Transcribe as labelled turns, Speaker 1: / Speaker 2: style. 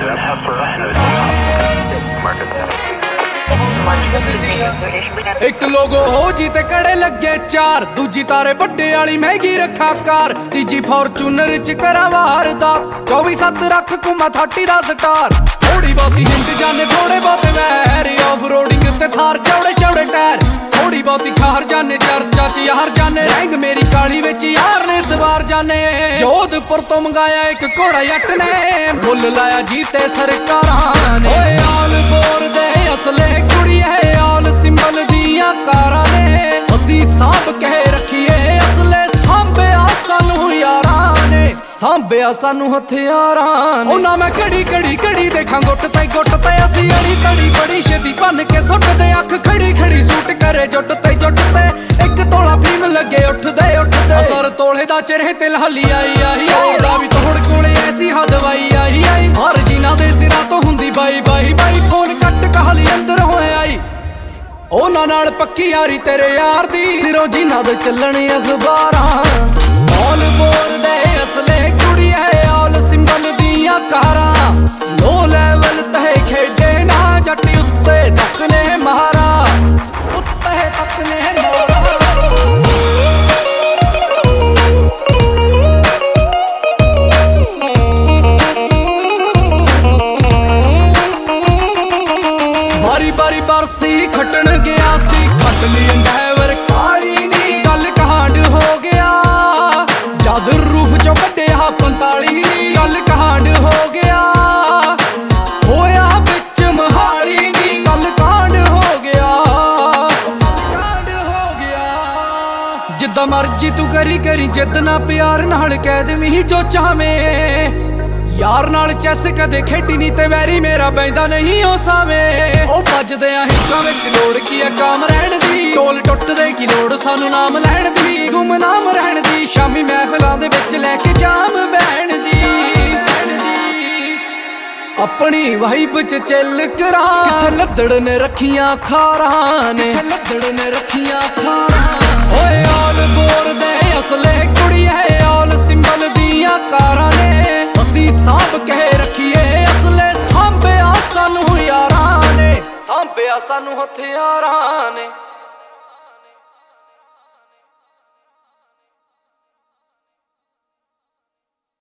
Speaker 1: एक लोगो हो जी ते कड़े लगे चार, दूजी तारे बड्डे वाली महंगी रखा कार, तीजी फॉर्चूनर च करा वारदा, 24/7 रख कुमा 30 दा स्टार। थोड़ी बहुती हिंद जाने थोड़े बहुते वैर, ऑफ रोडिंग ते थार चौड़े चौड़े टायर, थोड़ी बहुती खार जाने चर्चा च यार जाने, रैंग मेरी काली विच यार ने सवार जाने। जोधपुर तो मंगाया एक घोड़ा जट ने, मुल लाया जीते सरकारां ने। ओए आल बोर दे असले कुड़ी है, आल सिंबल दियां कारां ने, असी सांभ के रखिए असले, सांभे सानू यारां ने, सांभे सानू हथियारां ने। ना मैं घड़ी घड़ी घड़ी देखा गुट ते असी अड़ी तड़ी बड़ी छेती भन के सुटदे, अख खड़ी खड़ी सूट करे जुट ते एक तोला भीम लगे उठदे असर तोले दा चेहरे ते लहली आई भी तोड़ कोले ऐसी हदवाई आई हर जीना दे सिरा तो हुंदी bye bye bye, phone cut कहली अंदर होए आई। ओना नाल पक्की यारी तेरे यार दी, सिरों जीना दे चलने अखबारां, ऑल बोल दे असले कुड़ी है, ऑल सिंबल दियां कारां, लो लेवल ते खेडे ना जट उत्ते तक ने मारा, उत्ते तक ने मारा। बारी बारी बरसी खटन गया सी, खट ली ड्राइवर काली नी, गल कहांड हो गया जद रूह चो कड्डिया 45 नी, गल कहांड हो गया होया बिच महाली नी, गल कांड हो गया जिद्दां मर्जी तू करी करी जिद ना प्यार नाल कह देवीं जो चाहवें, यार नाल चैस कदे खेडी नी ते वैरी मेरा बैंदा नहीं ओ सावें। ओ बजदे आ हिक्कां विच लोड़ की है काम रहण दी, ढोल टुटदे की लोड़ सानू नाम लैण दी, गुमनाम रहण दी, शामी महफिलां दे विच लैके जाम बैण दी, अपनी वाइब च चिल करा, किथे लद्दड़ ने रखियां खारां ने, लद्दड़ ने रखियां खारां। ओए आल बोर दे असले कुड़ी है, आल सिंबल दियां कारां ने, असी सांभ के रखिए असले, सांभे सानू यारां ने, सांभे सानू हथियारां ने।